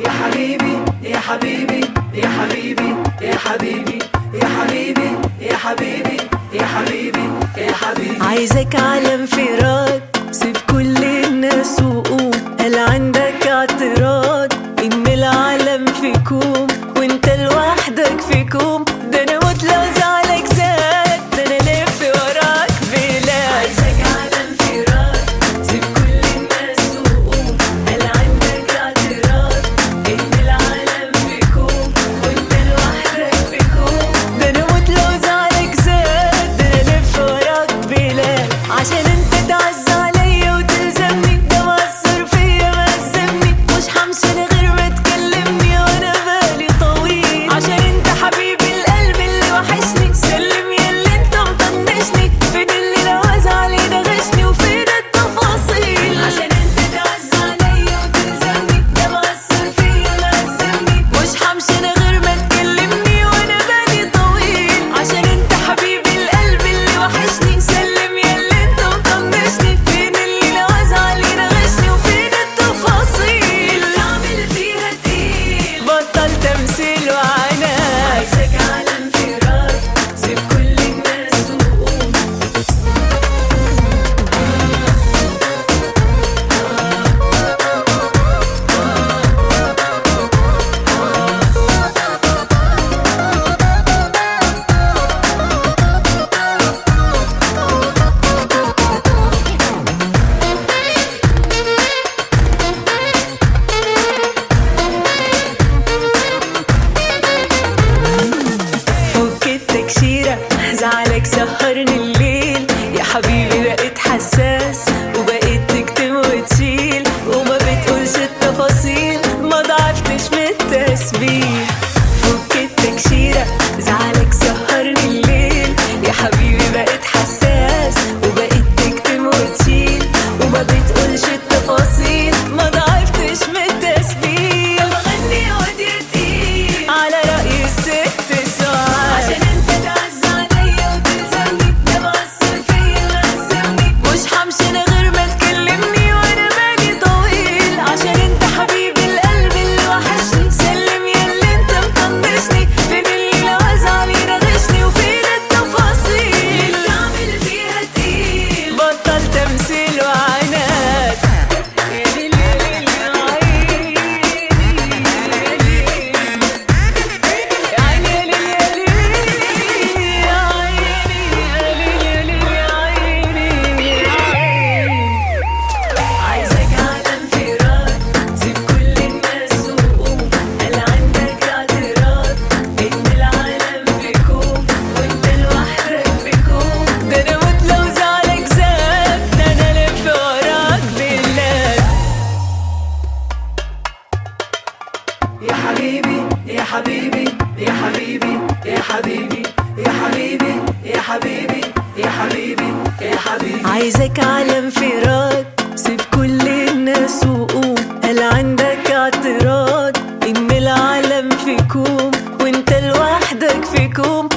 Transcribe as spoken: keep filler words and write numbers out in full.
يا حبيبي يا حبيبي يا حبيبي يا حبيبي يا حبيبي يا حبيبي يا حبيبي يا حبيبي. عايزك على انفراد، سيب كل الناس وقوم. هل عندك اعتراض ان العالم في كوم وانت لوحدك في كوم؟ ده انا موت لو زعلك زاد، ده انا لف وراك بلاد. عايزك على انفراد، سيب كل الناس وقوم. هل عندك اعتراض ان العالم في كوم وانت لوحدك في كوم؟ ده انا موت لو زعلك زاد، ده انا لف وراك بلاد. عشان انت تعز عليا وتلزمني، ده مأثر فيا مأزمني. مش همشي انا غير ما تكلمني وانا بالي طويل. عشان انت حبيبي القلب اللي وحشني، سلم ياللي انت مطنشني. فين اللي لو ازعل ينغشني وفين التفاصيل؟ عشان انت تعز عليا وتلزمني، ده مأثر فيا مأزمني. مش همشي انا غير ما تكلمني وانا بالي طويل. عشان انت حبيبي القلب اللي وحشني، سلم ياللي انت مطنشني. فين اللي لو ازعل ينغشني وفين التفاصيل؟ تعمل فيها تقيل، بطل تمثيل وعناد. عايزك على انفراد، سيب كل الناس وقوم. فك التكشيرة، زعلك سهرني الليل. يا حبيبي بقيت حساس وبقيت تكتم وتشيل، وما بتقولش التفاصيل، ما ضعفتش من التسبيح. فك التكشيرة، زعلك سهرني الليل. يا حبيبي بقيت حساس وبقيت تكتم وتشيل، وما بتقولش التفاصيل، ما ضعفتش من التسبيح. بغني ودي تقيل على رأي الست سعاد. عشان انت تعز عليا وتلزمني، ده مأثر فيا مأزمني. مش همشي انا غير ما تكلمني وانا بالي طويل. عشان انت حبيبي القلب اللي وحشني، سلم ياللي انت مطنشني. فين اللي لو ازعل ينغشني وفين التفاصيل؟ تعمل فيها تقيل، بطل تمثيل وعناد. يا ليل يا ليل يا عيني، يا عيني يا ليل يا ليل يا عيني، يا ليل يا ليل يا عيني يا عيني. عايزك على انفراد، سيب كل الناس وقوم. هل عندك اعتراض ان العالم في كوم وانت لوحدك في كوم؟ ده انا موت لو زعلك زاد، ده انا لف وراك بلاد. يا حبيبي يا حبيبي يا حبيبي يا حبيبي يا حبيبي يا حبيبي يا حبيبي يا حبيبي. عايزك على انفراد، سيب كل الناس وقوم. هل عندك اعتراض ان العالم في كوم وانت لوحدك في كوم؟